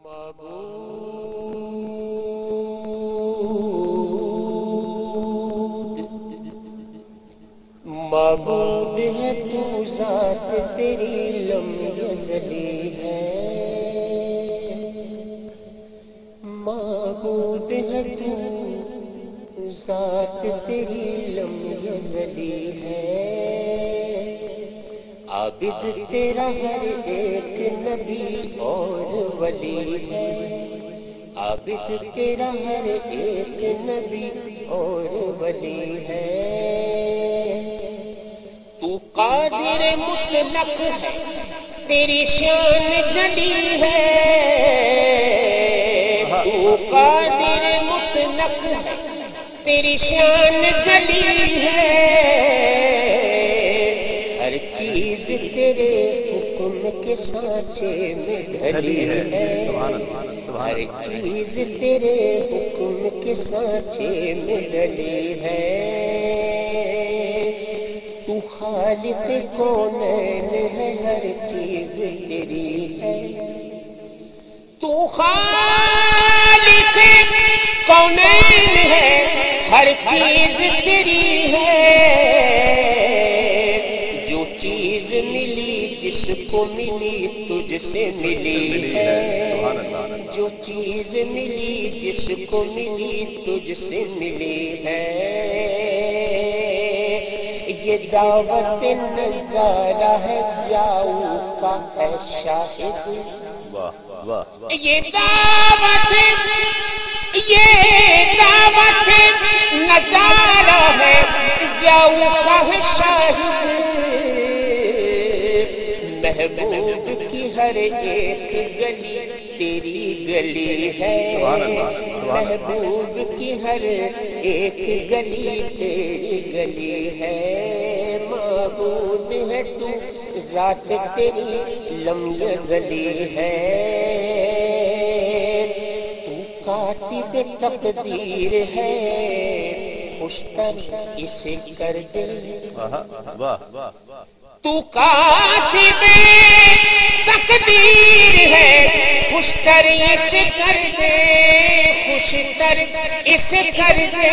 معبود ہے تو ذات تیری لم یزلی ہے، معبود ہے تو ذات تیری لم یزلی ہے، عابد تیرا ہر ایک نبی اور ولی ہے، عابد تیرا ہر ایک نبی اور ولی ہے، تو قادر مطلق ہے تیری شان جلی ہے، تو قادر مطلق ہے تیری شان جلی ہے، ہر چیز تیرے حکم کے سانچے میں ڈھلی ہے، ہر چیز تیرے حکم کے سانچے میں ڈلی ہے، تو خالق کونین ہے ہر چیز تیری ہے، تو خالق کونین ہے ہر چیز تیری ہے، جو چیز ملی جس کو ملی تجھ سے ملی ہے، جو چیز ملی جس کو ملی تجھ سے ملی ہے، یہ دعوت نظارہ ہے جاؤ کا ہے شاہد، یہ دعوت نظارہ ہے جاؤ کا ہے شاہد، محبوب کی ہر ایک گلی تیری گلی ہے، محبوب کی ہر ایک گلی تیری گلی ہے، معبود ہے تو ذات تیری لم یزلی ہے، تو کاتب تقدیر ہے خوشتر اسے کر دے، تو کاتب تقدیر ہے خوشتر اسے کر دے، خوشتر اسے کر دے،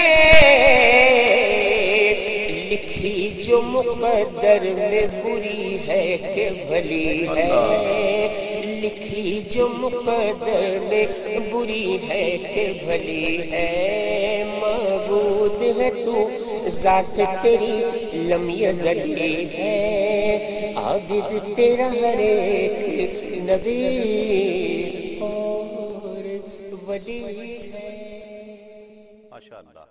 لکھی جو مقدر میں بری ہے کہ بھلی ہے، لکھی جو مقدر میں بری ہے کہ بھلی ہے، معبود ہے تو ذات تیری لم یزلی ہے، عابد تیرا ہر ایک نبی اور ولی ہے۔